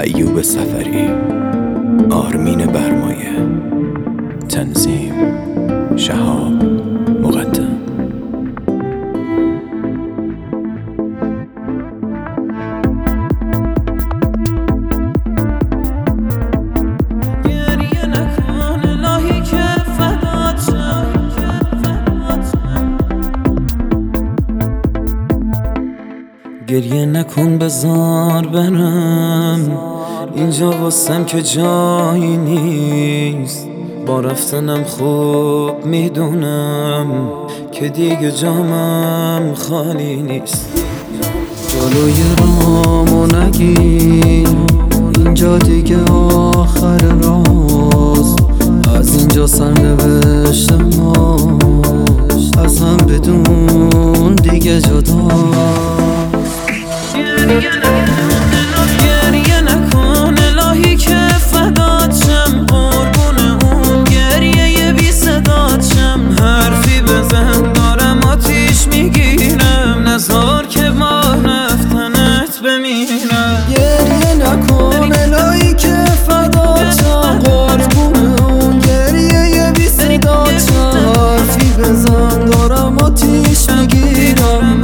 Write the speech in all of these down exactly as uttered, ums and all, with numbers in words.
ایوب سفری، آرمین برمایه، تنظیم شهاب مقدم. گریه نکن بذار برم، اینجا واسم که جایی نیست. با رفتنم خوب میدونم که دیگه جامم خالی نیست. جلوی رامو نگیر، اینجا دیگه آخر راست. از اینجا سرنوشت ما از هم بدون دیگه جدا. گریه نکن الهی که فدات شم، قربون اون گریه بی صدات شم. حرفی بزن دارم آتیش میگیرم، نزار که با رفتنت بمیرم. گریه نکن الهی که فدات شم، قربون اون گریه بی صدات شم. حرفی بزن دارم آتیش میگیرم.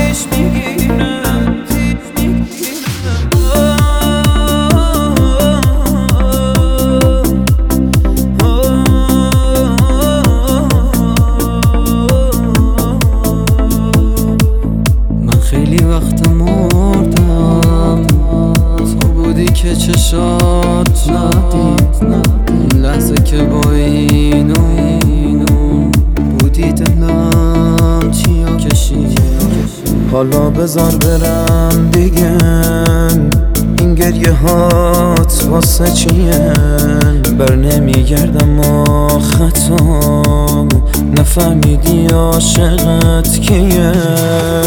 خیلی وقت مردم، تو بودی که چشات ندید. اون لحظه که با این و اینو بودی دلم چیا کشید. حالا بذار برم دیگه، این گریه هات واسه چیه؟ بر نمیگردم و خطا، نفهمیدی عاشقت کیه.